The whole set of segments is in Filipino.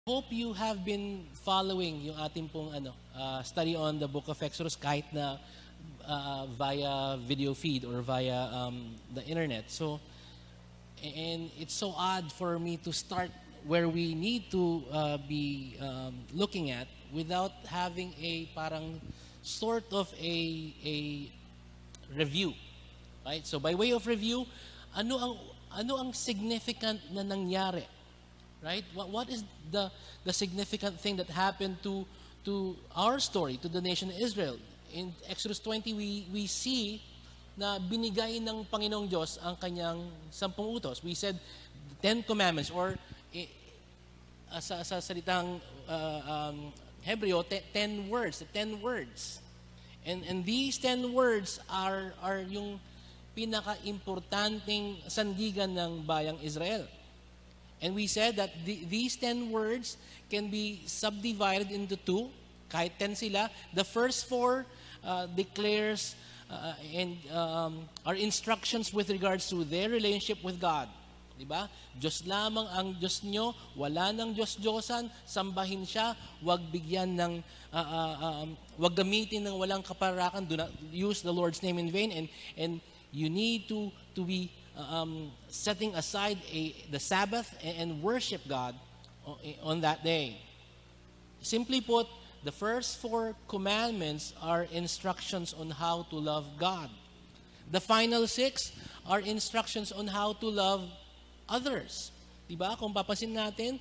Hope you have been following yung ating pong study on the book of Exodus kahit na via video feed or via the internet. So, and it's so odd for me to start where we need to be looking at without having a parang sort of a review. Right? So by way of review, ano ang significant na nangyari? Right? What is the significant thing that happened to our story, to the nation of Israel? In Exodus 20, we see na binigay ng Panginoong Diyos ang kanyang 10 utos. We said 10 commandments or sa salitang Hebreo, 10 words, 10 words. And these 10 words are yung pinaka-importanting sandigan ng bayang Israel. And we said that these 10 words can be subdivided into two. Kahit 10 sila. The first 4 declares and are instructions with regards to their relationship with God. Diba? Diyos lamang ang Diyos nyo. Wala nang Diyos-Diyosan. Sambahin siya. Huwag bigyan ng, huwag gamitin ng walang kaparakan. Do not use the Lord's name in vain. And you need to be setting aside the Sabbath and worship God on that day. Simply put, the first 4 commandments are instructions on how to love God. The final 6 are instructions on how to love others. Diba? Kung papansin natin,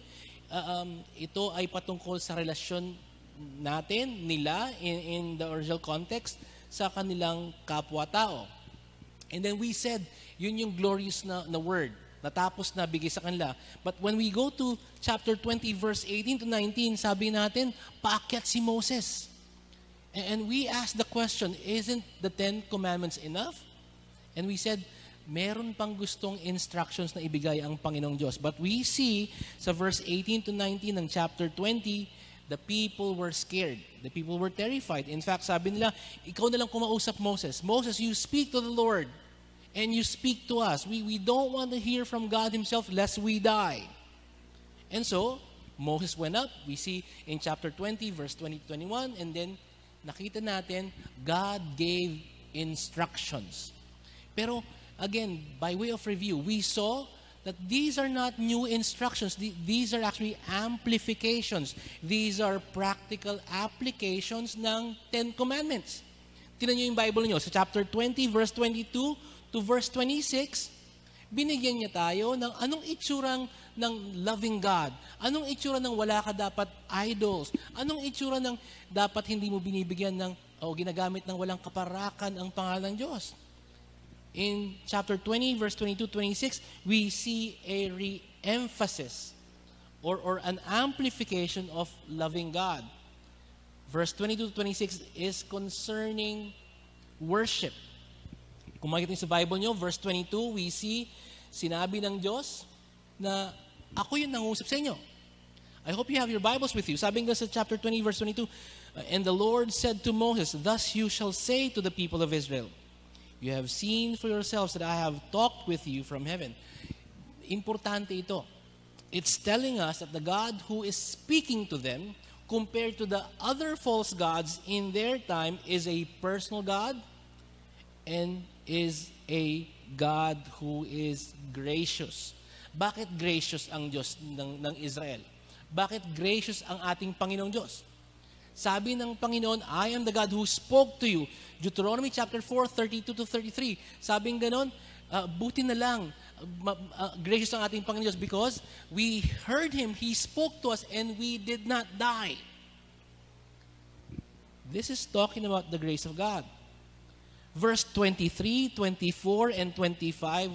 ito ay patungkol sa relasyon natin, nila, in the original context, sa kanilang kapwa-tao. And then we said, yun yung glorious na word, natapos na bigay sa kanila. But when we go to chapter 20, verse 18 to 19, sabi natin, paakyat si Moses. And we asked the question, isn't the 10 commandments enough? And we said, meron pang gustong instructions na ibigay ang Panginoong Diyos. But we see sa verse 18 to 19 ng chapter 20, the people were scared. The people were terrified. In fact, sabi nila, ikaw na lang kumausap, Moses. Moses, you speak to the Lord and you speak to us. We don't want to hear from God Himself lest we die. And so, Moses went up. We see in chapter 20, verse 20 to 21, and then nakita natin, God gave instructions. Pero, again, by way of review, we saw that these are not new instructions. These are actually amplifications. These are practical applications ng 10 commandments. Tingnan niyo yung Bible niyo. Sa chapter 20, verse 22 to verse 26, binigyan niya tayo ng anong itsurang ng loving God. Anong itsura ng wala ka dapat idols. Anong itsura ng dapat hindi mo binibigyan ng ginagamit ng walang kaparakan ang pangalan ng Diyos. In chapter 20, verse 22-26, we see a re-emphasis or an amplification of loving God. Verse 22-26 is concerning worship. Kung makikita niyo sa Bible niyo, verse 22, we see, sinabi ng Diyos na ako yung nangusap sa inyo. I hope you have your Bibles with you. Sabi nga sa chapter 20, verse 22, and the Lord said to Moses, thus you shall say to the people of Israel, you have seen for yourselves that I have talked with you from heaven. Importante ito. It's telling us that the God who is speaking to them, compared to the other false gods in their time, is a personal God and is a God who is gracious. Bakit gracious ang Diyos ng Israel? Bakit gracious ang ating Panginoong Diyos? Sabi ng Panginoon, I am the God who spoke to you. Deuteronomy chapter 4, 32 to 33. Sabing ganon, buti na lang, gracious ang ating Panginoon Diyos because we heard Him, He spoke to us, and we did not die. This is talking about the grace of God. Verse 23, 24, and 25,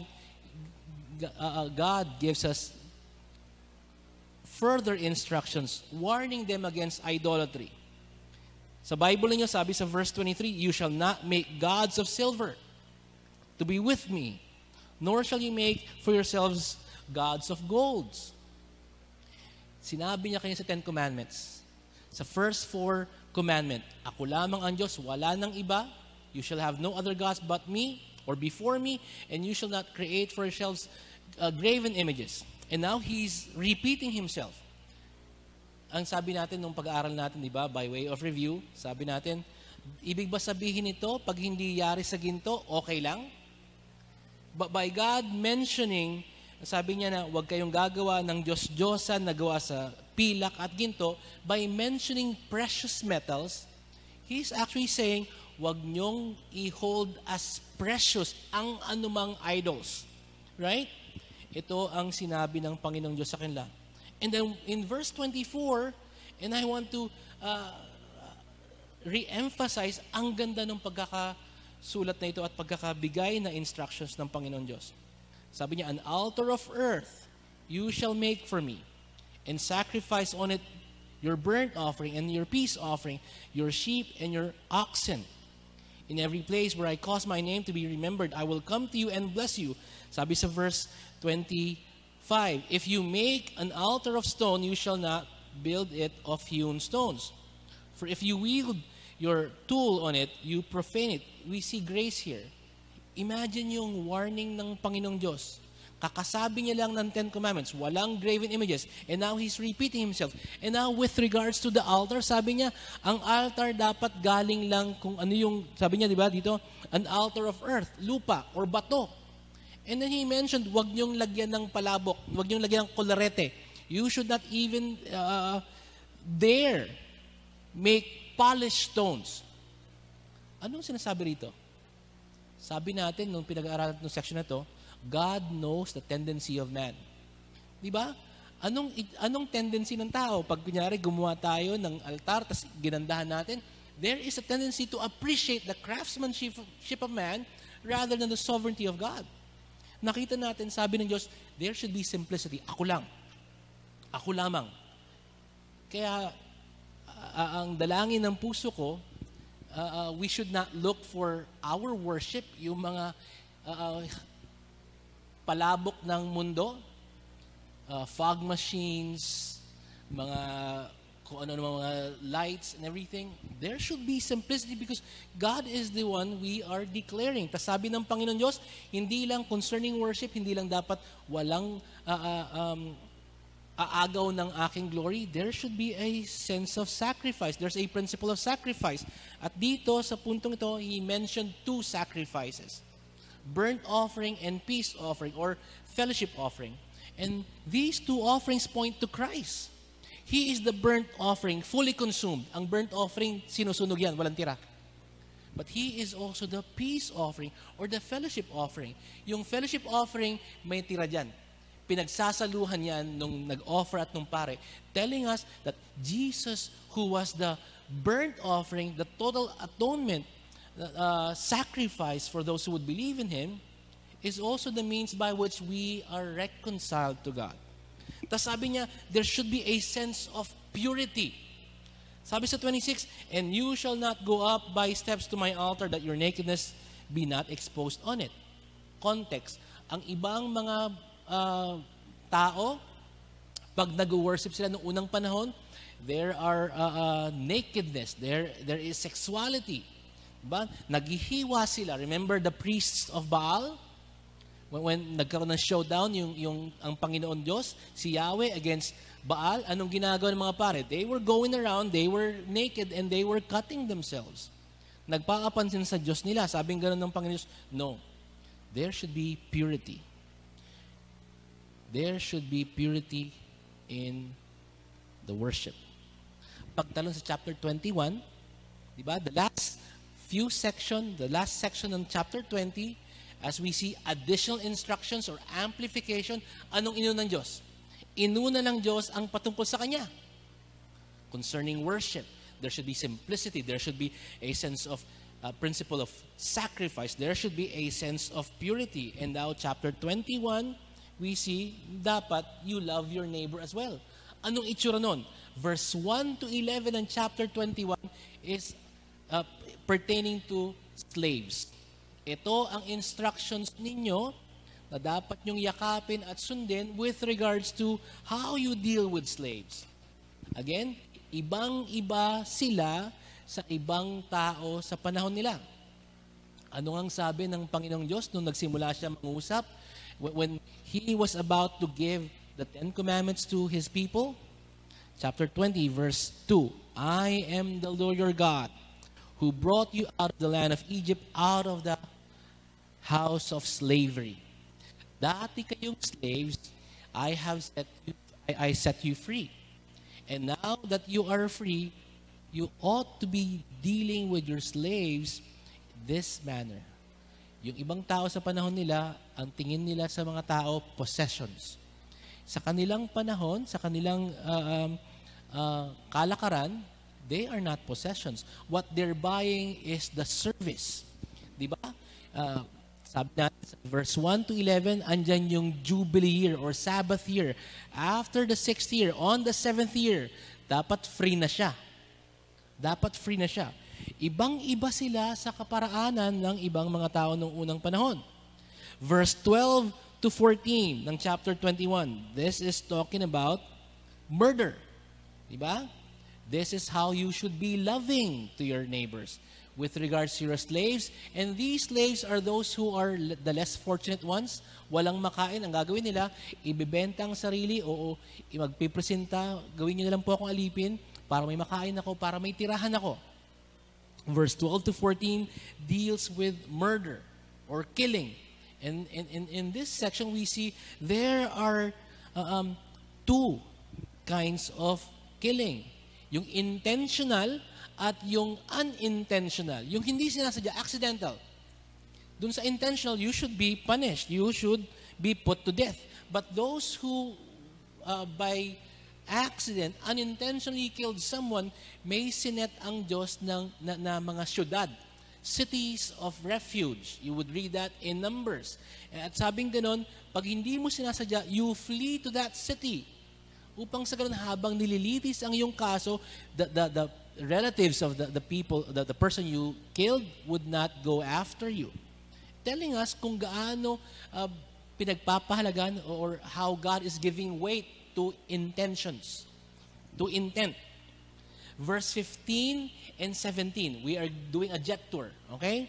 God gives us further instructions, warning them against idolatry. Sa Bible niyo, sabi sa verse 23, you shall not make gods of silver to be with me, nor shall you make for yourselves gods of gold. Sinabi niya kayo sa 10 commandments. Sa first 4 commandment, ako lamang ang Diyos, wala nang iba, you shall have no other gods but me, or before me, and you shall not create for yourselves graven images. And now He's repeating Himself. ang sabi natin nung pag-aaral natin, di ba, by way of review, sabi natin, ibig ba sabihin ito, pag hindi yari sa ginto, okay lang? But by God mentioning, sabi niya na huwag kayong gagawa ng Diyos-Diyosan na gawa sa pilak at ginto, by mentioning precious metals, He's actually saying, huwag niyong i-hold as precious ang anumang idols. Right? Ito ang sinabi ng Panginoong Diyos sa kanila. And then in verse 24, and I want to re-emphasize ang ganda ng pagkakasulat na ito at pagkakabigay na instructions ng Panginoon Diyos. Sabi niya, an altar of earth you shall make for me, and sacrifice on it your burnt offering and your peace offering, your sheep and your oxen. In every place where I cause my name to be remembered, I will come to you and bless you. Sabi sa verse 25, if you make an altar of stone, you shall not build it of hewn stones. For if you wield your tool on it, you profane it. We see grace here. Imagine yung warning ng Panginoong Diyos. Kakasabi niya lang ng Ten Commandments, walang graven images. And now He's repeating Himself. And now with regards to the altar, sabi niya, ang altar dapat galing lang kung ano yung, sabi niya, di ba, dito, an altar of earth, lupa, or bato. And then He mentioned, wag niyong lagyan ng palabok, wag niyong lagyan ng kolorete. You should not even dare make polished stones. Anong sinasabi rito? Sabi natin, nung pinag-aaralan ng section na to, God knows the tendency of man. Di ba? Anong tendency ng tao? Pag kunyari gumawa tayo ng altar, tapos ginandahan natin, there is a tendency to appreciate the craftsmanship of man rather than the sovereignty of God. Nakita natin, sabi ng Diyos, there should be simplicity. Ako lang. Ako lamang. Kaya, ang dalangin ng puso ko, we should not look for our worship, yung mga palabok ng mundo, fog machines, mga kung ano mga lights and everything. There should be simplicity because God is the one we are declaring. Tas sabi ng Panginoon Diyos, hindi lang concerning worship, hindi lang dapat walang aagaw ng aking glory. There should be a sense of sacrifice. There's a principle of sacrifice. At dito, sa puntong ito, He mentioned two sacrifices. Burnt offering and peace offering or fellowship offering. And these two offerings point to Christ. He is the burnt offering, fully consumed. Ang burnt offering, sinusunog yan, walang tira. But He is also the peace offering or the fellowship offering. Yung fellowship offering, may tira dyan. Pinagsasaluhan yan nung nag-offer at nung pare, telling us that Jesus, who was the burnt offering, the total atonement, sacrifice for those who would believe in Him, is also the means by which we are reconciled to God. Tapos sabi niya, there should be a sense of purity. Sabi sa 26, and you shall not go up by steps to my altar that your nakedness be not exposed on it. Context, ang ibang mga tao, pag nag-worship sila noong unang panahon, there are nakedness, there is sexuality. Diba? Naghihiwa sila. Remember the priests of Baal? When nagkaroon ng showdown, ang Panginoon Diyos, si Yahweh against Baal, anong ginagawa ng mga pare? They were going around, they were naked, and they were cutting themselves. Nagpakapansin sa Diyos nila. Sabing gano'n ng Panginoon Diyos, no. There should be purity. There should be purity in the worship. Pagtalon sa chapter 21, di ba? The last section ng chapter 20, as we see additional instructions or amplification, anong inuna ng Diyos? Inuna ng Diyos ang patungkol sa Kanya. Concerning worship, there should be simplicity, there should be a sense of principle of sacrifice, there should be a sense of purity. And now chapter 21, we see, dapat you love your neighbor as well. Anong itsura nun? Verse 1 to 11 ng chapter 21 is pertaining to slaves. Ito ang instructions ninyo na dapat nyong yakapin at sundin with regards to how you deal with slaves. Again, ibang-iba sila sa ibang tao sa panahon nila. Ano ang sabi ng Panginoong Diyos nung nagsimula siya mangusap? When He was about to give the Ten Commandments to His people, chapter 20, verse 2. I am the Lord your God, who brought you out of the land of Egypt, out of the house of slavery. Dati kayong slaves, I set you free. And now that you are free, you ought to be dealing with your slaves this manner. Yung ibang tao sa panahon nila, ang tingin nila sa mga tao, possessions. Sa kanilang panahon, sa kanilang kalakaran, they are not possessions. What they're buying is the service. Di ba? Sabi natin sa verse 1 to 11, andyan yung Jubilee year or Sabbath year. After the 6th year, on the 7th year, dapat free na siya. Dapat free na siya. Ibang-iba sila sa kaparaanan ng ibang mga tao noong unang panahon. Verse 12 to 14 ng chapter 21, this is talking about murder. Diba? This is how you should be loving to your neighbors with regards to your slaves. And these slaves are those who are the less fortunate ones. Walang makain. Ang gagawin nila, ibibenta ang sarili o magpipresenta, gawin nyo na lang po akong alipin para may makain ako, para may tirahan ako. Verse 12 to 14 deals with murder or killing. And in this section, we see there are two kinds of killing. Yung intentional at yung unintentional. Yung hindi sinasadya, accidental. Dun sa intentional, you should be punished. You should be put to death. But those who, by accident, unintentionally killed someone, may sinet ang Diyos na mga syudad. Cities of refuge. You would read that in Numbers. At sabing ganon, pag hindi mo sinasadya, you flee to that city. Upang sa ganon, habang nililitis ang iyong kaso, the relatives of the people, the person you killed would not go after you. Telling us kung gaano pinagpapahalagan or how God is giving weight to intentions, to intent. Verse 15 and 17, we are doing a jet tour, okay?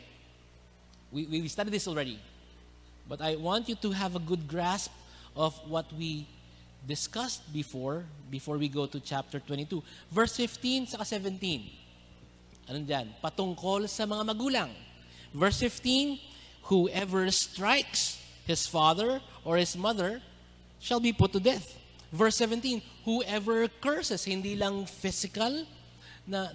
We studied this already. But I want you to have a good grasp of what we discussed before we go to chapter 22. Verse 15 saka 17. Ano dyan? Patungkol sa mga magulang. Verse 15, whoever strikes his father or his mother shall be put to death. Verse 17, whoever curses, hindi lang physical na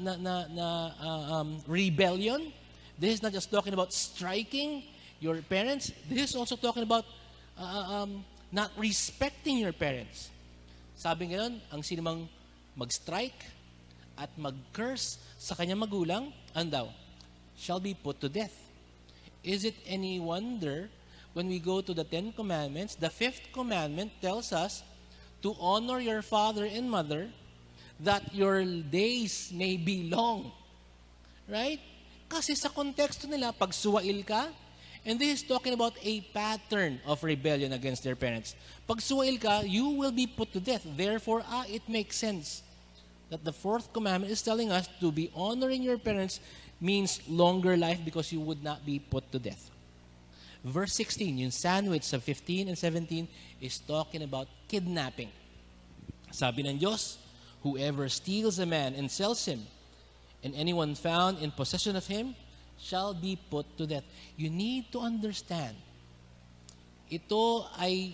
rebellion. This is not just talking about striking your parents. This is also talking about not respecting your parents. Sabi ngayon, ang sinumang mag-strike at mag-curse sa kanyang magulang, andaw, shall be put to death. Is it any wonder when we go to the 10 Commandments, the 5th commandment tells us to honor your father and mother that your days may be long. Right? Kasi sa konteksto nila, pag suwail ka, and this is talking about a pattern of rebellion against their parents. Pag suwail ka, you will be put to death. Therefore, it makes sense that the 4th commandment is telling us to be honoring your parents means longer life because you would not be put to death. Verse 16, yung sandwich sa 15 and 17 is talking about kidnapping. Sabi ng Diyos, whoever steals a man and sells him, and anyone found in possession of him, shall be put to death. You need to understand, ito ay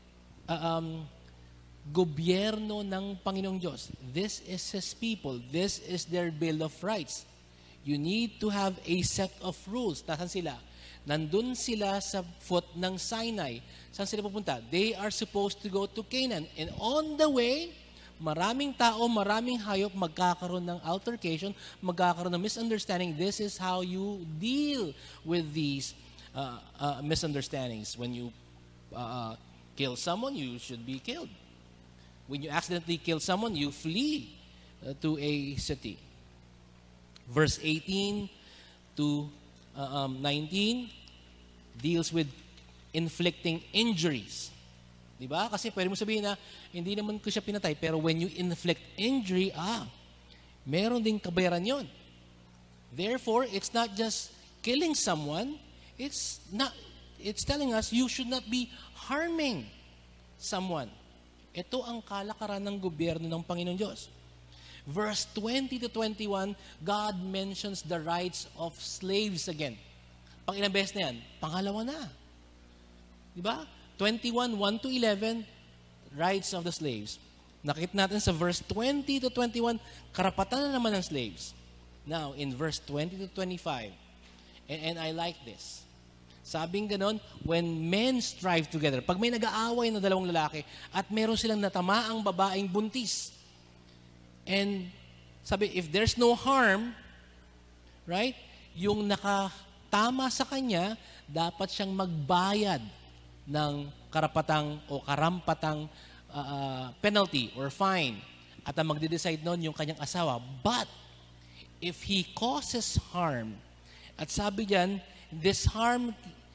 gobyerno ng Panginoong Diyos. This is His people. This is their Bill of Rights. You need to have a set of rules. Nasaan sila? Nandun sila sa foot ng Sinai. Saan sila pupunta? They are supposed to go to Canaan. And on the way, maraming tao, maraming hayop magkakaroon ng altercation, magkakaroon ng misunderstanding. This is how you deal with these misunderstandings. When you kill someone, you should be killed. When you accidentally kill someone, you flee to a city. Verse 18 to 19 deals with inflicting injuries. Diba? Kasi pwede mo sabihin na, hindi naman ko siya pinatay, pero when you inflict injury, meron ding kabayaran yon. Therefore, it's not just killing someone, it's telling us you should not be harming someone. Ito ang kalakaran ng gobyerno ng Panginoong Diyos. Verse 20 to 21, God mentions the rights of slaves again. Pang ilang beses na yan? Pangalawa na. Diba? 21, 1 to 11, rights of the slaves. Nakita natin sa verse 20 to 21, karapatan na naman ng slaves. Now, in verse 20 to 25, and I like this. Sabing ganon, when men strive together, pag may nag-aaway na dalawang lalaki at meron silang natamaang babaeng buntis, and sabi, if there's no harm, right, yung nakatama sa kanya, dapat siyang magbayad ng karapatang o karampatang penalty or fine. At ang magde-decide nun yung kanyang asawa. But, if he causes harm, at sabi diyan, this harm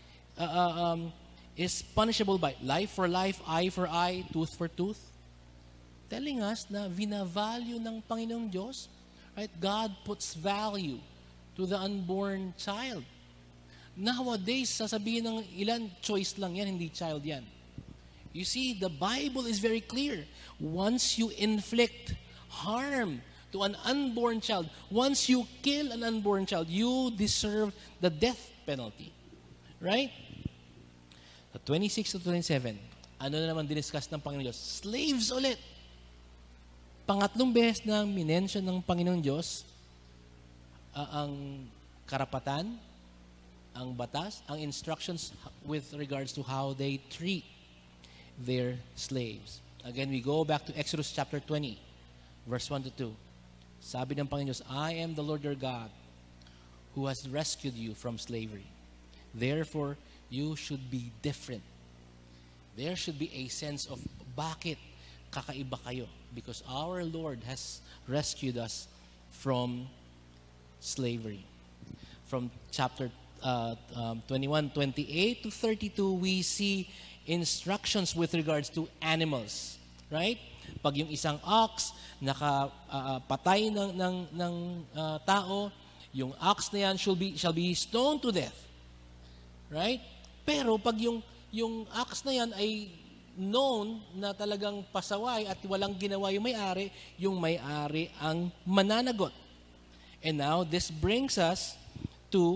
is punishable by life for life, eye for eye, tooth for tooth. Telling us na vina-value ng Panginoong Diyos, right? God puts value to the unborn child. Nowadays, sasabihin ng ilan, choice lang yan, hindi child yan. You see, the Bible is very clear. Once you inflict harm to an unborn child, once you kill an unborn child, you deserve the death penalty. Right? Sa 26 to 27, ano na naman diniscuss ng Panginoon Diyos? Slaves ulit. Pangatlong beses na minention ng Panginoon Diyos ang karapatan, ang batas, ang instructions with regards to how they treat their slaves. Again, we go back to Exodus chapter 20, verse 1 to 2. Sabi ng Panginoon Diyos, I am the Lord your God who has rescued you from slavery. Therefore, you should be different. There should be a sense of bakit kakaiba kayo? Because our Lord has rescued us from slavery. From chapter 21, 28 to 32, we see instructions with regards to animals. Right? Pag yung isang ox nakapatay ng tao, yung ox na yan shall be stoned to death. Right? Pero pag yung ox na yan ay known na talagang pasaway at walang ginawa yung may-ari ang mananagot. And now, this brings us to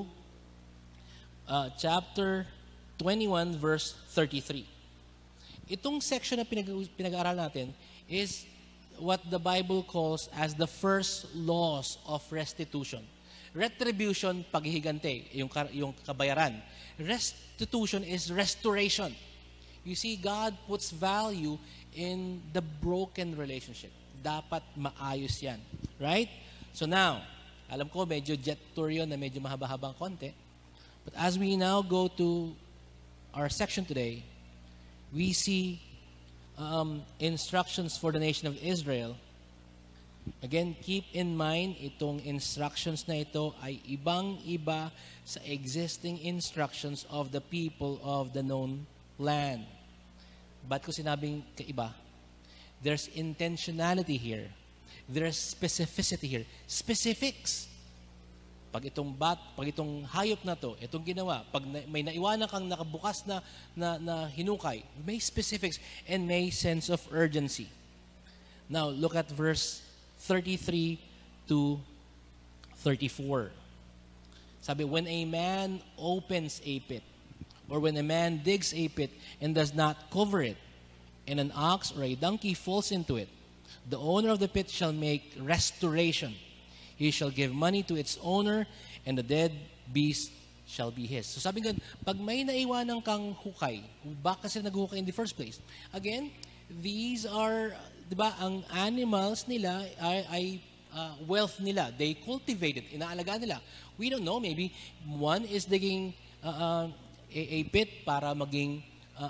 chapter 21, verse 33. Itong section na pinag-aaral natin is what the Bible calls as the first laws of restitution. Retribution, paghihigante, yung kabayaran. Restitution is restoration. You see, God puts value in the broken relationship. Dapat maayos yan. Right? So now, alam ko medyo jet tour yun na medyo mahaba-habang konti. But as we now go to our section today, we see instructions for the nation of Israel. Again, keep in mind, itong instructions na ito ay ibang-iba sa existing instructions of the people of the known land. Ba't ko sinabing kaiba? There's intentionality here. There's specificity here. Specifics. Pag itong hayop na to, itong ginawa, pag may naiwanan kang nakabukas na hinukay, may specifics and may sense of urgency. Now, look at verse 33 to 34. Sabi, when a man opens a pit, or when a man digs a pit and does not cover it, and an ox or a donkey falls into it, the owner of the pit shall make restoration. He shall give money to its owner, and the dead beast shall be his. So sabi nga, pag may naiwanan kang hukay, bakit sila naghukay in the first place? Again, these are, di ba, ang animals nila ay wealth nila. They cultivate it, inaalagaan nila. We don't know, maybe one is digging a pit para maging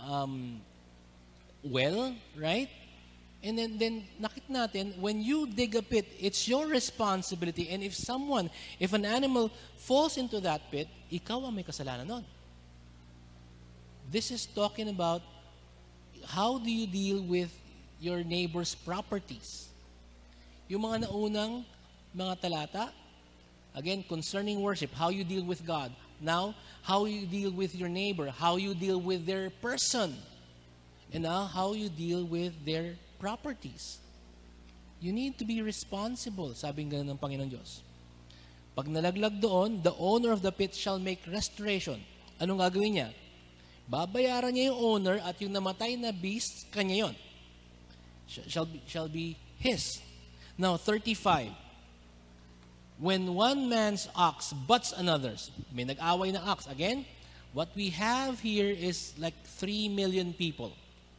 well, right? And then nakita natin, when you dig a pit, it's your responsibility. And if an animal falls into that pit, ikaw ang may kasalanan nun. This is talking about how do you deal with your neighbor's properties. Yung mga naunang mga talata, again, concerning worship, how you deal with God. Now, how you deal with your neighbor, how you deal with their person. And now, how you deal with their properties. You need to be responsible, sabi nga ng Panginoon Diyos. Pag nalaglag doon, the owner of the pit shall make restoration. Anong gagawin niya? Babayaran niya yung owner at yung namatay na beast, kanya yon. Shall be his. Now, 35. When one man's ox butts another's, may nag-away na ox. Again, what we have here is like 3 million people.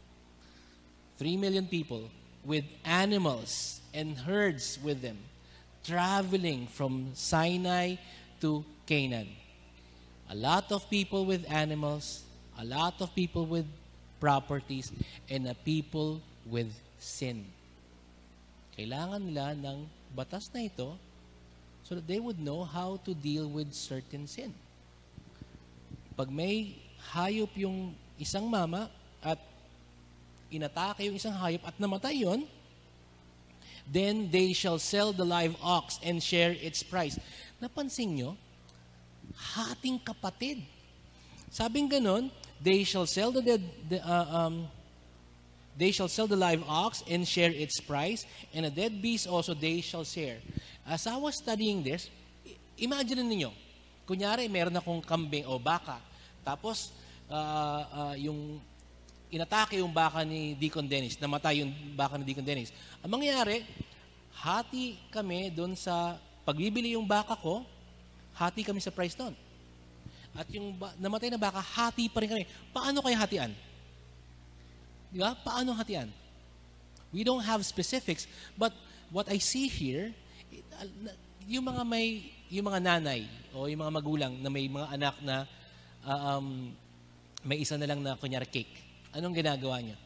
3 million people with animals and herds with them, traveling from Sinai to Canaan. A lot of people with animals, a lot of people with properties, and a people with sin. Kailangan nila ng batas na ito so that they would know how to deal with certain sin. Pag may hayop yung isang mama at inatake yung isang hayop at namatay yon, then they shall sell the live ox and share its price. Napansin nyo? Hating kapatid. Sabing ganon, they shall sell the live ox and share its price, and a dead beast also they shall share. As I was studying this, imagine ninyo, kunyari meron akong kambing o baka, tapos yung inatake yung baka ni Deacon Dennis, namatay yung baka ni Deacon Dennis. Ang mangyayari, hati kami doon sa pagbibili yung baka ko, hati kami sa price doon. At yung namatay na baka, hati pa rin kami. Paano kaya hatian? Di ba? Paano hatian? We don't have specifics, but what I see here, yung mga nanay o yung mga magulang na may mga anak na may isa na lang na kunyari cake. Anong ginagawa niya?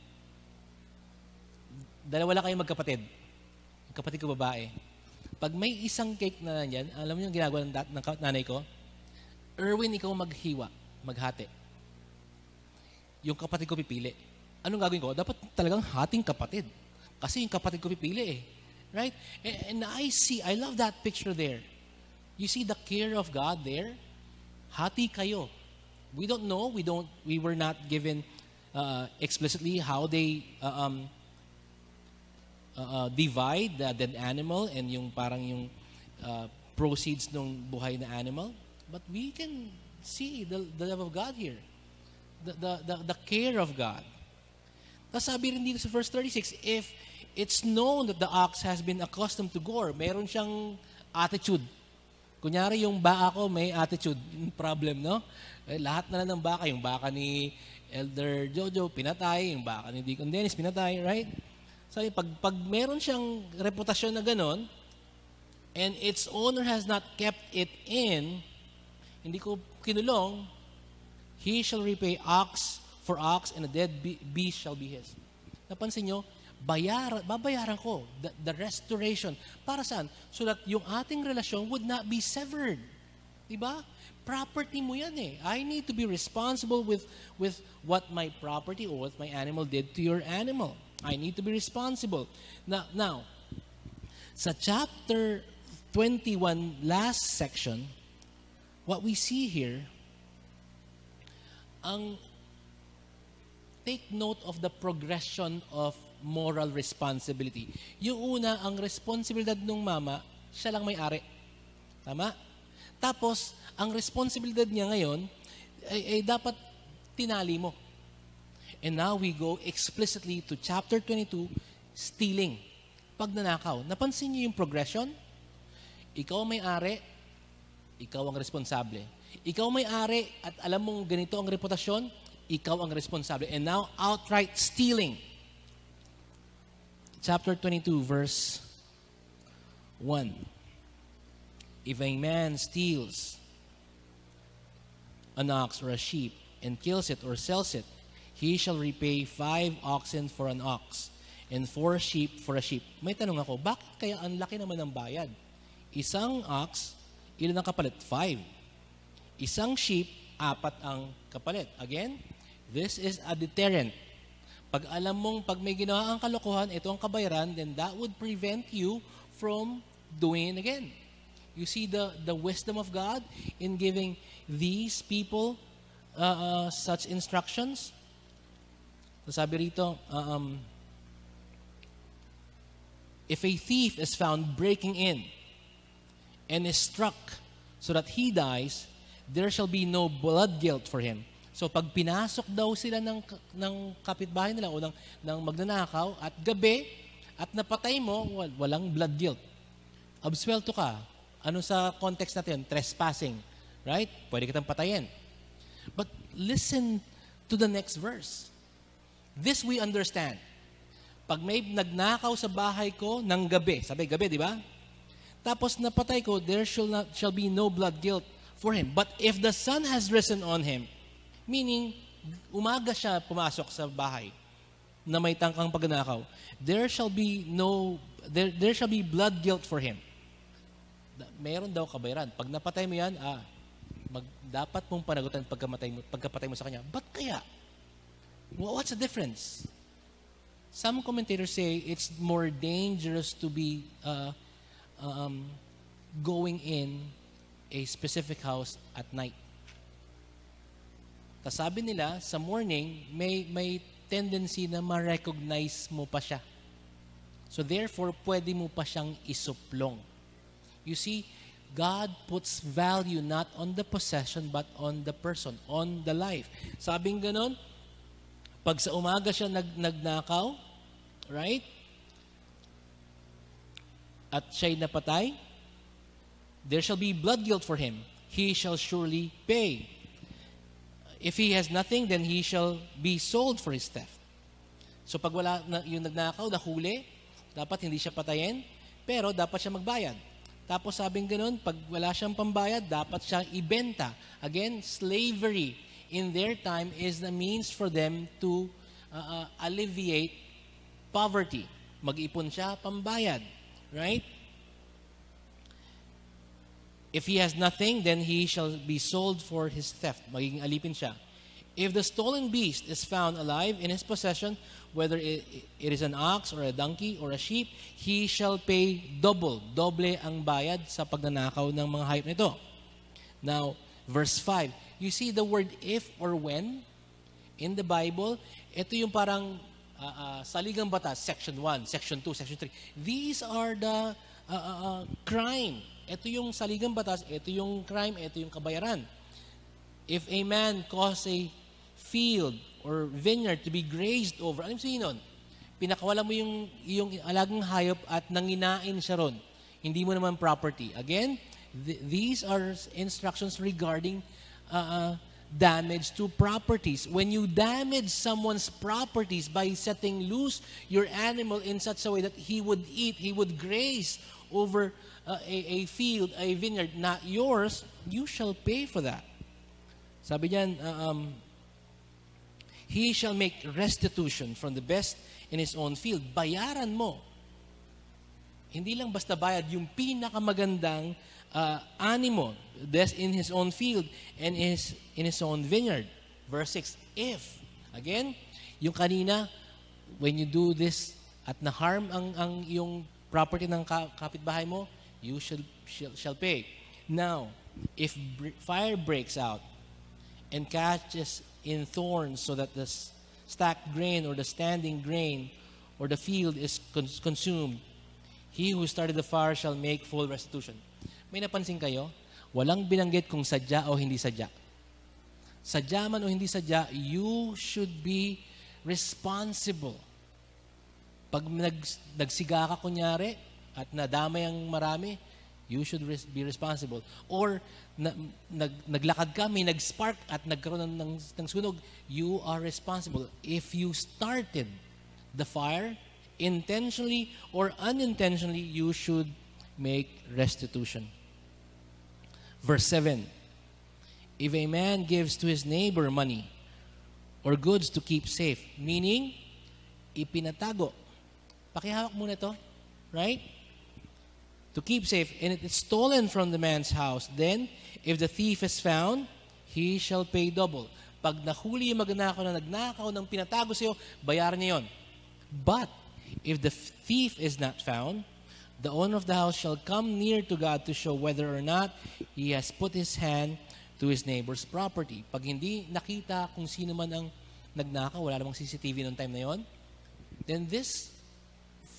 Dalawa lang kayong magkapatid. Kapatid ko babae. Pag may isang cake na nandiyan, alam niyo yung ginagawa ng nanay ko? Erwin, ikaw maghiwa, maghati. Yung kapatid ko pipili. Anong gagawin ko? Dapat talagang hating kapatid. Kasi yung kapatid ko pipili eh. Right? And I love that picture there. You see the care of God there? Hati kayo. We don't know, we were not given explicitly how they divide the dead animal and yung parang yung proceeds ng buhay na animal. But we can see the love of God here. The care of God. Tapos sabi rin dito sa verse 36, if it's known that the ox has been accustomed to gore, meron siyang attitude. Kunyari yung baka ko may attitude problem, no? Lahat na lang ng baka, yung baka ni Elder Jojo pinatay, yung baka ni Deacon Dennis pinatay, right? So pag meron siyang reputasyon na ganon, and its owner has not kept it in, hindi ko kinulong, he shall repay ox for ox, and a dead beast shall be his. Napansin nyo, babayaran ko the restoration. Para saan? So that yung ating relasyon would not be severed. Diba? Property mo yan eh. I need to be responsible with what my property or what my animal did to your animal. I need to be responsible. Now sa chapter 21, last section, what we see here, take note of the progression of moral responsibility. Yung una, ang responsibilidad ng mama, siya lang may-ari. Tama? Tapos, ang responsibilidad niya ngayon, ay dapat tinali mo. And now we go explicitly to chapter 22, stealing. Pagnanakaw. Napansin niyo yung progression? Ikaw may-ari, ikaw ang responsable. Ikaw may-ari at alam mong ganito ang reputasyon, ikaw ang responsable. And now, outright stealing. Chapter 22, verse 1. If a man steals an ox or a sheep and kills it or sells it, he shall repay 5 oxen for an ox and 4 sheep for a sheep. May tanong ako, bakit kaya ang laki naman ng bayad? Isang ox, ilan ang kapalit? 5. Isang sheep, 4 ang kapalit. Again, this is a deterrent. Pag alam mong pag may ginawa ang kalokohan, ito ang kabayaran, then that would prevent you from doing it again. You see the wisdom of God in giving these people such instructions? Sabi rito, If a thief is found breaking in and is struck so that he dies, there shall be no blood guilt for him. So pag pinasok daw sila ng kapitbahay nila o ng magnanakaw at gabi at napatay mo, walang blood guilt. Absuelto ka. Ano sa context natin? Trespassing. Right? Pwede kitang patayin. But listen to the next verse. This we understand. Pag may nagnakaw sa bahay ko ng gabi, sabi gabi, di ba? Tapos napatay ko, there shall be no blood guilt for him. But if the sun has risen on him, meaning, umaga siya pumasok sa bahay na may tangkang pagnanakaw, there shall be blood guilt for him. Meron daw kabayaran. Pag napatay mo yan, dapat mong panagutan pagkapatay mo sa kanya. Ba't kaya? What's the difference? Some commentators say it's more dangerous to be going in a specific house at night. Sabi nila, sa morning, may tendency na ma-recognize mo pa siya. So therefore, pwede mo pa siyang isuplong. You see, God puts value not on the possession but on the person, on the life. Sabing ganon, pag sa umaga siya nagnakaw, right? At siya'y napatay, there shall be blood guilt for him. He shall surely pay. If he has nothing, then he shall be sold for his theft. So pag wala yung nagnakaw, nahuli, dapat hindi siya patayin, pero dapat siya magbayad. Tapos sabing ganun, pag wala siyang pambayad, dapat siya ibenta. Again, slavery in their time is the means for them to alleviate poverty. Mag-ipon siya, pambayad. Right? If he has nothing, then he shall be sold for his theft. Magiging alipin siya. If the stolen beast is found alive in his possession, whether it is an ox or a donkey or a sheep, he shall pay double. Doble ang bayad sa pagnanakaw ng mga hayop nito. Now, verse 5. You see the word if or when in the Bible. Ito yung parang saligang batas, section 1, section 2, section 3. These are the crime. Ito yung saligang batas, ito yung crime, ito yung kabayaran. If a man cause a field or vineyard to be grazed over, ano sabihin nun? Pinakawala mo yung alagang hayop at nanginain siya ron. Hindi mo naman property. Again, these are instructions regarding damage to properties. When you damage someone's properties by setting loose your animal in such a way that he would eat, he would graze over a field, a vineyard, not yours, you shall pay for that. Sabi niyan, he shall make restitution from the best in his own field. Bayaran mo. Hindi lang basta bayad, yung pinakamagandang animo, best in his own field and in his own vineyard. Verse 6, if, again, yung kanina, when you do this at na-harm ang yung property ng kapitbahay mo, you shall pay. Now, if fire breaks out and catches in thorns so that the stacked grain or the standing grain or the field is consumed, he who started the fire shall make full restitution. May napansin kayo? Walang binanggit kung sadya o hindi sadya. Sadya man o hindi sadya, you should be responsible. Pag nagsiga ka kunyari at nadamay ang marami, you should be responsible. Or naglakad ka, may nag-spark at nagkaroon ng sunog, you are responsible. If you started the fire, intentionally or unintentionally, you should make restitution. Verse 7, if a man gives to his neighbor money or goods to keep safe, meaning, ipinatago. Pakihawak muna ito, right? To keep safe, and it is stolen from the man's house, then, if the thief is found, he shall pay double. Pag nahuli yung magnakaw na nagnakaw ng pinatago sa'yo, bayaran niya yun. But, if the thief is not found, the owner of the house shall come near to God to show whether or not he has put his hand to his neighbor's property. Pag hindi nakita kung sino man ang nagnakaw, wala namang CCTV noong time na yon, then this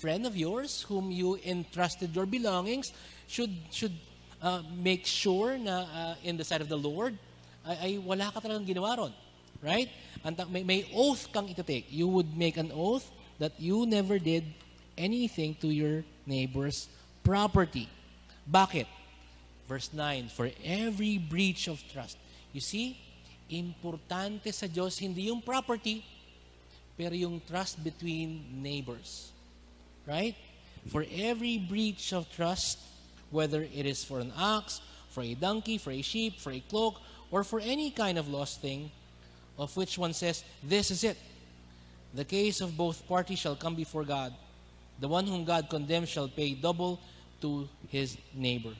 friend of yours whom you entrusted your belongings should make sure na in the sight of the Lord ay wala ka talagang ginawa ron. Right? May oath kang itatake. You would make an oath that you never did anything to your neighbor's property. Bakit? Verse 9, for every breach of trust. You see, importante sa Diyos hindi yung property, pero yung trust between neighbors. Right? For every breach of trust, whether it is for an ox, for a donkey, for a sheep, for a cloak, or for any kind of lost thing, of which one says, this is it. The case of both parties shall come before God. The one whom God condemns shall pay double to his neighbor.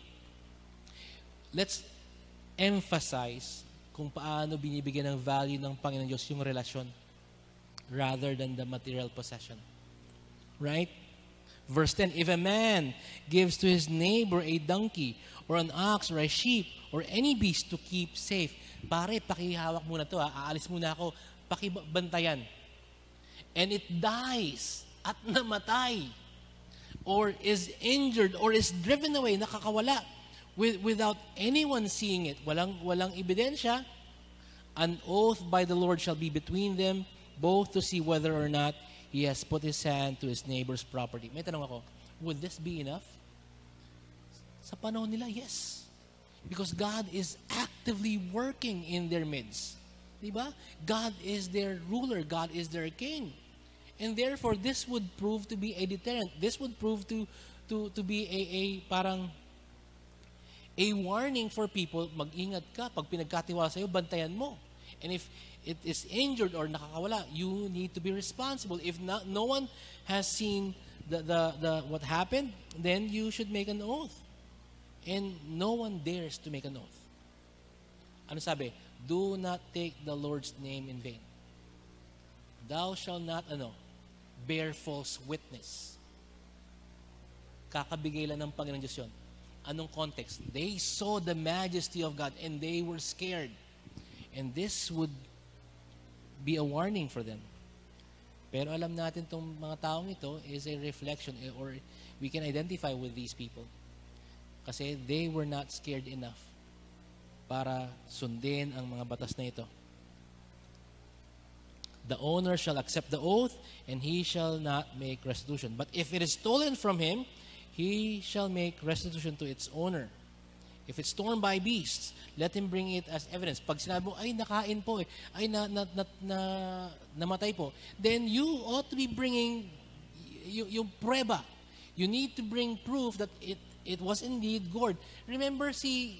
Let's emphasize kung paano binibigyan ng value ng Panginoon Diyos yung relasyon rather than the material possession. Right? Verse 10, if a man gives to his neighbor a donkey or an ox or a sheep or any beast to keep safe, pare, pakihawak muna to, aalis muna ako, pakibantayan. And it dies at namatay or is injured or is driven away, nakakawala, without anyone seeing it, walang ebidensya, an oath by the Lord shall be between them, both to see whether or not he has put his hand to his neighbor's property. May tanong ako, would this be enough? Sa panahon nila, yes. Because God is actively working in their midst. Diba? God is their ruler. God is their king. And therefore, this would prove to be a deterrent. This would prove to be a parang a warning for people, mag-ingat ka. Pag pinagkatiwala sa'yo, bantayan mo. And if it is injured or nakakawala, you need to be responsible. If no one has seen the what happened, then you should make an oath. And no one dares to make an oath. Ano sabi? Do not take the Lord's name in vain. Thou shalt not, bear false witness. Kakabigay lang ng Panginoon Diyos yun. Anong context? They saw the majesty of God and they were scared. And this would be a warning for them. Pero alam natin itong mga taong ito is a reflection or we can identify with these people. Kasi they were not scared enough para sundin ang mga batas na ito. The owner shall accept the oath and he shall not make restitution. But if it is stolen from him, he shall make restitution to its owner. If it's torn by beasts, let him bring it as evidence. Pag sinabi mo, ay nakain po, ay namatay po, then you ought to be bringing yung prueba. You need to bring proof that it was indeed gored. Remember si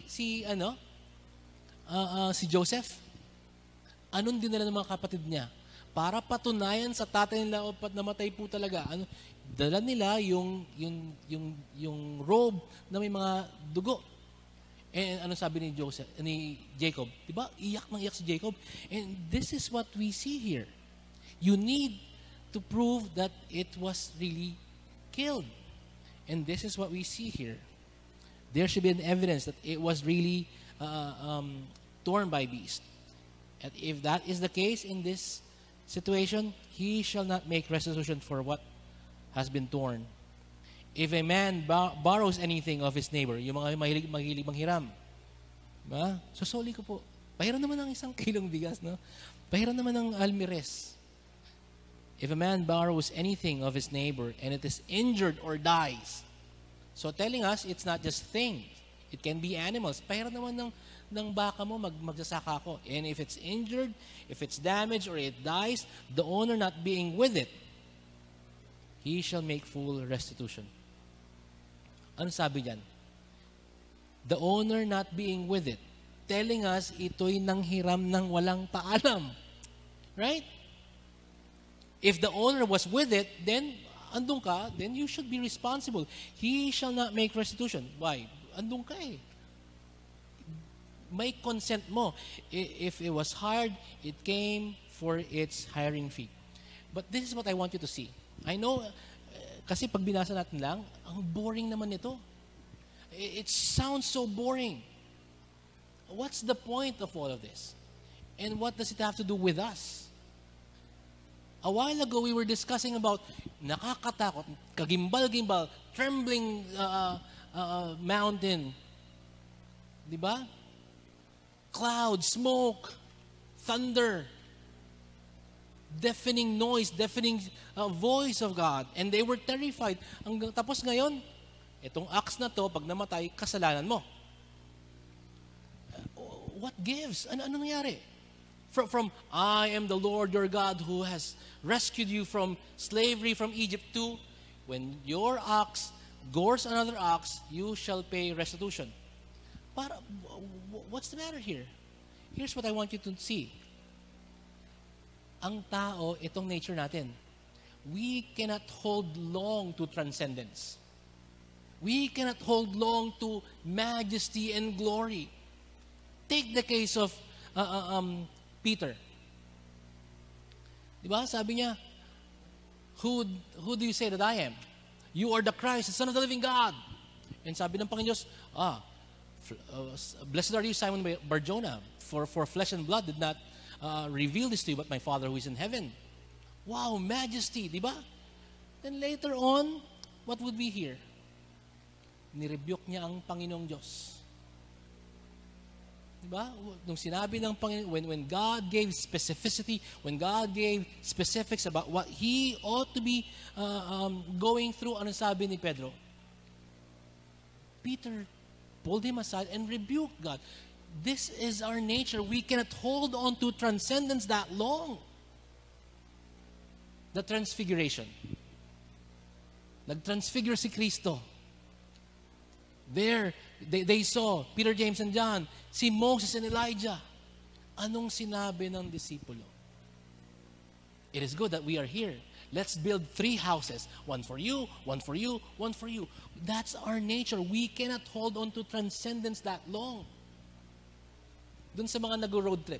Joseph? Anong dinala ng mga kapatid niya? Para patunayan sa tatay nila o namatay po talaga. Dala nila yung robe na may mga dugo. And ano sabi ni Jacob? Diba? Iyak nang iyak si Jacob. And this is what we see here. You need to prove that it was really killed. And this is what we see here. There should be an evidence that it was really torn by beast. And if that is the case in this situation, he shall not make restitution for what has been torn. If a man borrows anything of his neighbor, yung mga mahilig manghiram, ba? Susoli ko po, pahiram naman ng 1 kilong bigas, no? Pahiram naman ng almires. If a man borrows anything of his neighbor and it is injured or dies, so telling us it's not just things, it can be animals. Pahiram naman ng baka mo, magsasaka ako. And if it's injured, if it's damaged or it dies, the owner not being with it, he shall make full restitution. Ano sabi diyan? The owner not being with it, telling us ito'y nanghiram ng walang paalam. Right? If the owner was with it, then andun ka, then you should be responsible. He shall not make restitution. Why? Andun ka eh. May consent mo. If it was hired, it came for its hiring fee. But this is what I want you to see. I know, kasi pag binasa natin lang, ang boring naman nito. It sounds so boring. What's the point of all of this? And what does it have to do with us? A while ago, we were discussing about nakakatakot, kagimbal-gimbal, trembling mountain. Di ba? Cloud, smoke, thunder, deafening noise, deafening voice of God. And they were terrified. Tapos ngayon, itong axe na to, pag namatay, kasalanan mo. What gives? Ano nangyari? From I am the Lord your God who has rescued you from slavery from Egypt to when your ox gores another ox, you shall pay restitution. What's the matter here? Here's what I want you to see. Ang tao, itong nature natin, we cannot hold long to transcendence. We cannot hold long to majesty and glory. Take the case of Peter. Diba? Sabi niya, who do you say that I am? You are the Christ, the Son of the living God. And sabi ng Panginoon Diyos, blessed are you, Simon Bar-Jonah, for flesh and blood did not reveal this to you, but my Father who is in heaven. Wow, majesty, di ba? Then later on, what would we hear? Nirebuke niya ang Panginoong Diyos. Di ba? Nung sinabi ng Panginoon, when God gave specificity, when God gave specifics about what he ought to be going through, ano sabi ni Pedro? Peter pulled him aside and rebuked God. This is our nature. We cannot hold on to transcendence that long. The transfiguration. Nag-transfigure si Kristo. There, they saw Peter, James, and John, si Moses and Elijah. Anong sinabi ng disipulo? It is good that we are here. Let's build 3 houses. One for you, one for you, one for you. That's our nature. We cannot hold on to transcendence that long. Doon sa mga nag-road trip,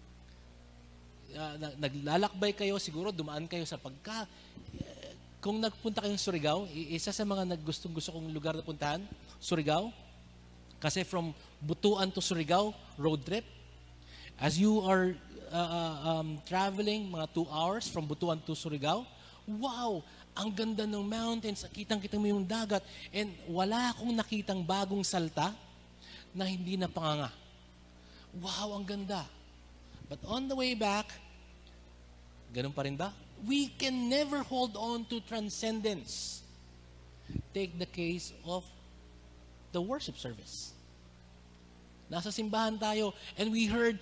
naglalakbay kayo, siguro dumaan kayo sa kung nagpunta kayong Surigao, isa sa mga gusto kong lugar na puntahan, Surigao. Kasi from Butuan to Surigao, road trip. As you are traveling, mga 2 hours from Butuan to Surigao, wow, ang ganda ng mountains, kitang-kita mo yung dagat, and wala akong nakitang bagong salta na hindi na panganga. Wow, ang ganda. But on the way back, ganun pa rin ba? We can never hold on to transcendence. Take the case of the worship service. Nasa simbahan tayo, and we heard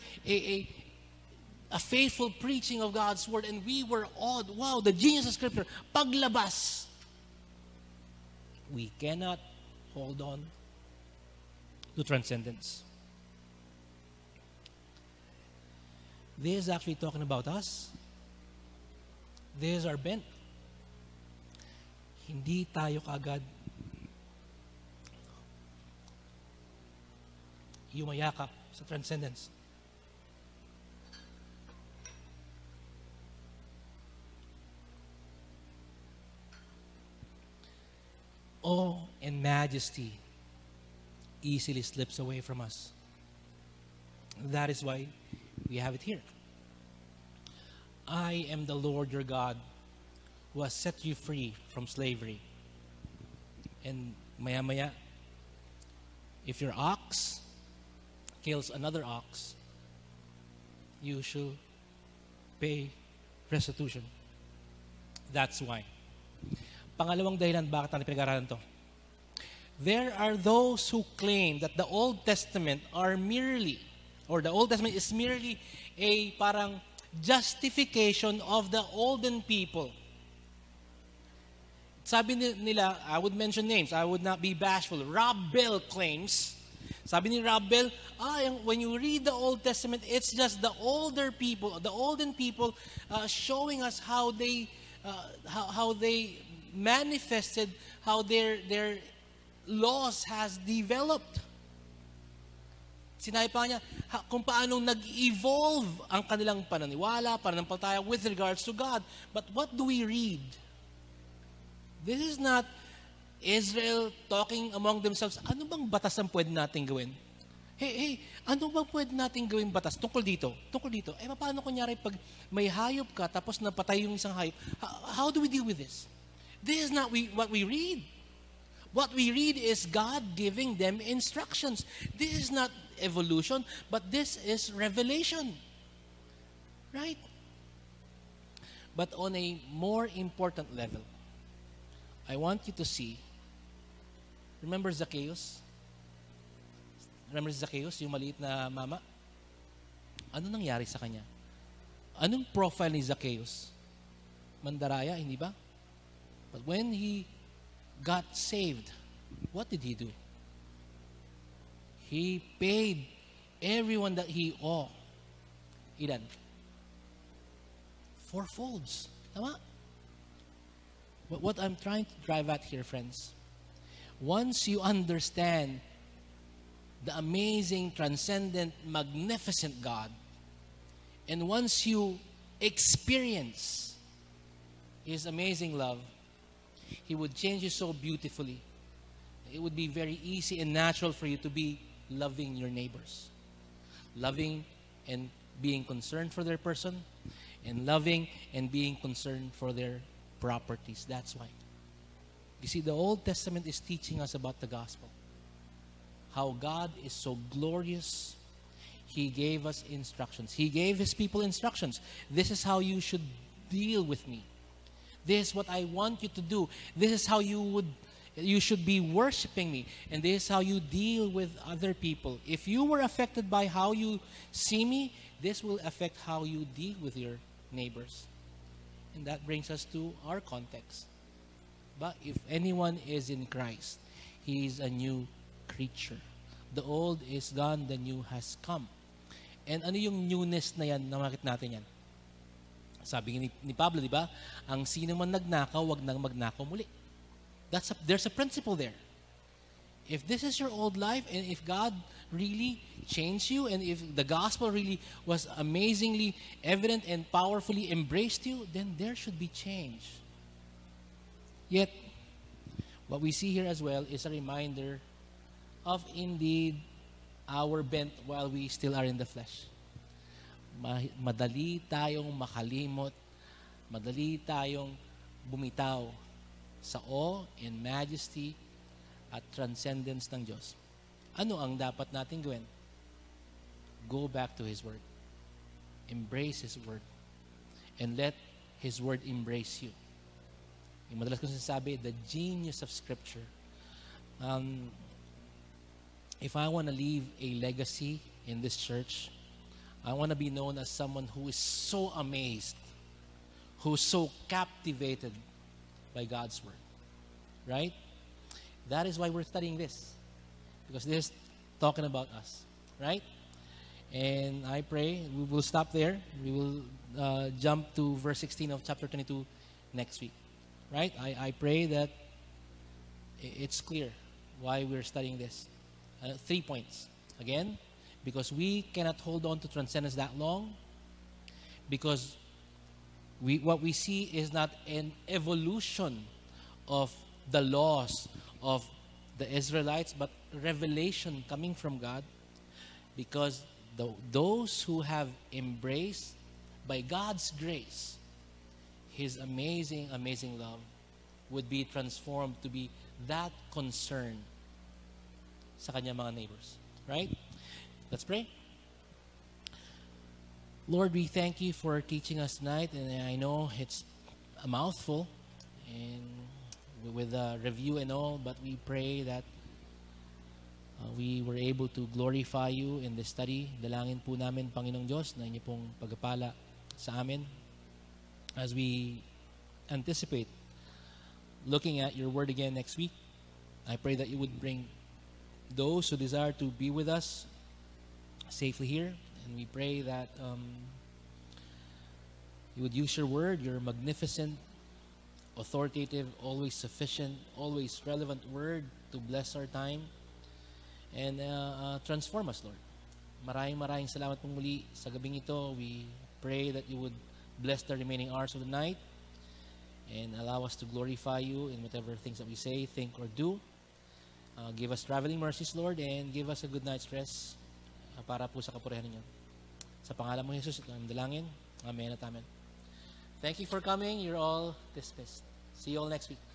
a faithful preaching of God's word, and we were awed. Wow, the genius of Scripture. Paglabas, we cannot hold on to transcendence. This is actually talking about us. This is our bent. Hindi tayo kaagad yumayakap sa transcendence. Awe and majesty easily slips away from us. That is why we have it here. I am the Lord your God who has set you free from slavery. And maya-maya, if your ox kills another ox, you shall pay restitution. That's why. Pangalawang dahilan bakit natin pinag-aralan to. There are those who claim that the Old Testament the Old Testament is merely a parang justification of the olden people. Sabi nila, I would mention names, I would not be bashful. Rob Bell claims, sabi ni Rob Bell, when you read the Old Testament, it's just the older people, the olden people showing us how they manifested, how their laws has developed. Sinabi pa niya kung paano nag-evolve ang kanilang pananiwala, pananampalataya with regards to God. But what do we read? This is not Israel talking among themselves. Ano bang batas ang pwede natin gawin? Hey, ano ba pwede natin gawing batas tungkol dito? Tungkol dito. Eh, paano kunyari pag may hayop ka tapos napatay yung isang hayop? How do we deal with this? This is not what we read. What we read is God giving them instructions. This is not evolution, but this is revelation. Right? But on a more important level, I want you to see, remember Zacchaeus? Remember Zacchaeus, yung maliit na mama? Ano nangyari sa kanya? Anong profile ni Zacchaeus? Mandaraya, hindi ba? But when he got saved, what did he do? He paid everyone that he owed. Ilan? 4 folds. Tama? But what I'm trying to drive at here, friends, once you understand the amazing, transcendent, magnificent God, and once you experience His amazing love, He would change you so beautifully. It would be very easy and natural for you to be loving your neighbors. Loving and being concerned for their person, and loving and being concerned for their properties. That's why. You see, the Old Testament is teaching us about the gospel. How God is so glorious. He gave us instructions. He gave His people instructions. This is how you should deal with me. This is what I want you to do. This is how you should be worshiping me. And this is how you deal with other people. If you were affected by how you see me, this will affect how you deal with your neighbors. And that brings us to our context. But if anyone is in Christ, he is a new creature. The old is gone, the new has come. And ano yung newness na yan na makikita natin yan? Sabi ni Pablo, di ba? Ang sino man nagnakaw, wag nang magnakaw muli. There's a principle there. If this is your old life, and if God really changed you, and if the gospel really was amazingly evident and powerfully embraced you, then there should be change. Yet, what we see here as well is a reminder of indeed our bent while we still are in the flesh. Madali tayong makalimot, madali tayong bumitaw sa awe and majesty at transcendence ng Diyos. Ano ang dapat natin gawin? Go back to His Word. Embrace His Word. And let His Word embrace you. Yung madalas kong sinasabi, the genius of Scripture. If I want to leave a legacy in this church, I want to be known as someone who is so amazed, who is so captivated by God's Word. Right? That is why we're studying this. Because this is talking about us. Right? And I pray we will stop there. We will jump to verse 16 of chapter 22 next week. Right? I pray that it's clear why we're studying this. 3 points. Again, because we cannot hold on to transcendence that long. Because what we see is not an evolution of the laws of the Israelites, but revelation coming from God. Because those who have embraced, by God's grace, His amazing, amazing love would be transformed to be that concern sa kanyang mga neighbors. Right? Let's pray. Lord, we thank You for teaching us tonight, and I know it's a mouthful and with a review and all, but we pray that we were able to glorify You in this study. Dalangin po namin, Panginoong Diyos, na Inyo pong pagpapala sa amin as we anticipate looking at Your Word again next week. I pray that You would bring those who desire to be with us safely here. And we pray that You would use Your Word, Your magnificent, authoritative, always sufficient, always relevant Word to bless our time and transform us, Lord. Maraming salamat pong muli sa gabing ito. We pray that You would bless the remaining hours of the night and allow us to glorify You in whatever things that we say, think, or do. Give us traveling mercies, Lord, and give us a good night's rest. para po sa kapurihan ninyo. Sa pangalan mo, Jesus, ito ang dalangin. Amen at amen. Thank you for coming. You're all dismissed. See you all next week.